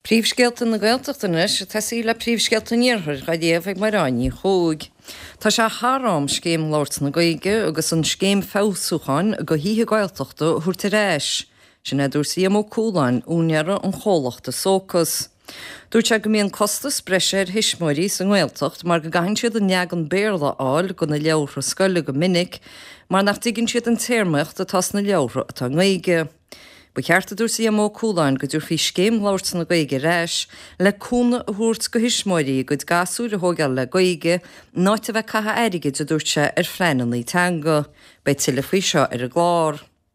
Príomhscéalta na Gaeltachtanas tasí le príomhscéalta níorthar ga déobh ag marráinní chúig. Tá se thráim scéim láirt na Gaeilge agus an scéim fásuúcháin go híthe Gaeltachta thuairta réis. Sin dúirsaí mó cúláin únearra an chólachta sócas. Dúirt se go mbíonn costas breise ar hisismóirí san Gaeltacht mar go gaithinn siad an neagan béarla áil go na leabhra scoile go minic, mar nach dtuigeann siad an téirmeacht atá na leabhra atá Gaeilge. Ba cheartta dúirsaí mó cúláin go dúir fhí scéim láirt na Gaeilge réis le cúna thuairt go hisismóirí go gasú a thógáil le Gaeilge náit a bheith catha airige de dúirte ar freinaí teanga, be tuile faoi seo ar a glár.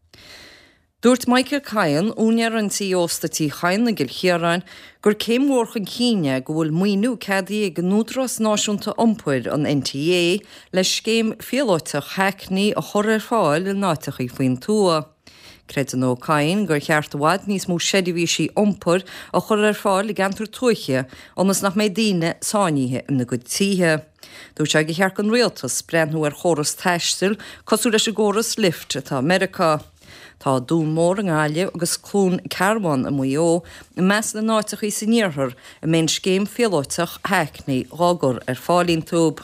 Dúirt Michael Cahan únear an tí óstatí chain na Gilchéaráin gur céimhórchan cíine go bhfuil muoinú cadaí ag núdras náisiúnta iompair an NTA leis scéim fialóiteach heicní a chur ar fáil le náiteach faoin tua. Credan ó Cahan gur cheartháid níos mó séidirhísí iompair a chur ar fáil le gantar tuaiche ónas nach mé daoine sáiníthe ina go títhe. Dúirt se go cheart an rialtas brennú ar choras teistil cosú leis agóras lift atá America. Tá dún mór an gáile agus clún Carháin a muo meas na náiteach í san níorthar a mén scéim fialóiteach heicní rágur ar fálín túb.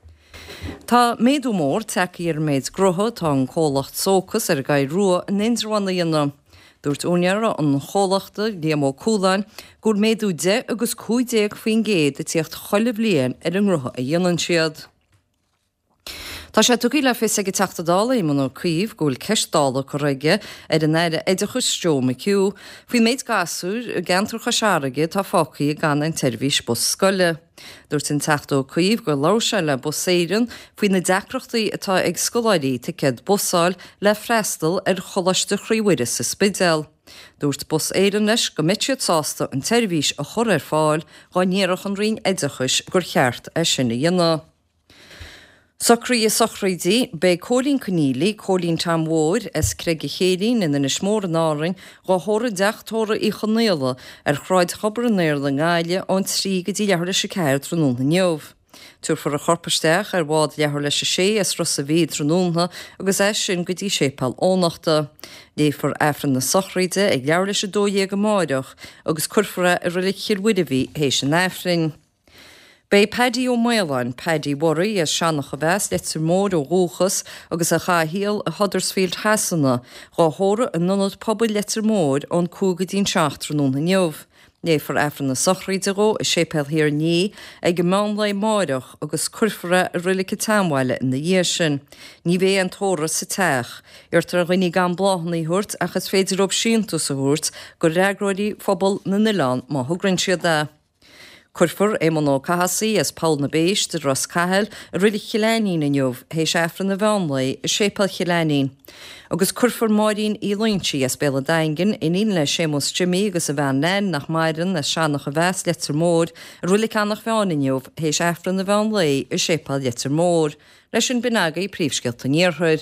Tá méadú mór tecaí ar méid grotha tá an chólacht sócas ar gaid rua an indrahana dhéanam. Dúirt únearra an chólachta léamó cúláin gur méadú 10 agus 15 faoin géad a tíocht choileh bliain ar an grotha a dhéanann siad. Tá sé tuí le fis ag teachtadála í man chuomh gúil ceistála chu raige ar an éire éidirchas stróma ciú, faoi méid gasúr a gantar chasearaige tá fácaí gan an tervís bus scoile. Dúirt sin teachtó chuomh gur láse le buséireann faoi na deacreachtaí atá ag scoláirí ticéad busáil le freistal ar cholaiste chríomhuiire sa spidéal. Dúirt bus éireann leis go mitsead sásta an tervís a chur ar fáil gá níarach an rion éidirchas gur cheart a sinna dhéanana. Socraí a sochraidí be cólín canílí, cólín tamhóir as creige chéirín in na smór an áring gá thóra deachtóra í chanéala ar chráid chobar an éir le gáile ón trí go dtí lethir leis a ceir tróna neomh. Túr for a chorpaisteach ar bhád lethir leis a sé as ros a bhí tróna agus é sin go dtí sépal ónachta. Dé for efran na sochraide ag leabhar leis a dóidhe go máideach agus curfara a rilicchir widahí hééis an efrin. Bei Paddy ó Maileán, Paddy Worry a seannach a bheits letar mór ó rúchas agus a chahial a Huddersfield Hassanna gá thóra a nunad pobail letar mór ón cúgadín seachtrúna neomh. Né for efran na sochraide go a sépel hir ní ag go mán le máireach agus curfara a rilik tamhaile in na dhé sin. Ní bhé an tóra sa teach, ar rinní gan bláhannaí thuirt achas féidir op síontu sa thuirt go reagróidí phobal na Nilán má thugrann siad dá. Curfur man ó cahasaí as Paul na Béis de Ros Cahel a ridig chilénín in jobh hééis efran na bhánlaí a sépal chilénín. Agus curfur máirín í lointí as béla daingin in íon le sémos Jimmy agus a bhean nen nach maidan a seannach a bheits letar mór a rulik annach bheán in jobh hééis efran na bhánlaí a sépal letar mór. Leis sin binagaí príomhscéalta níorthar.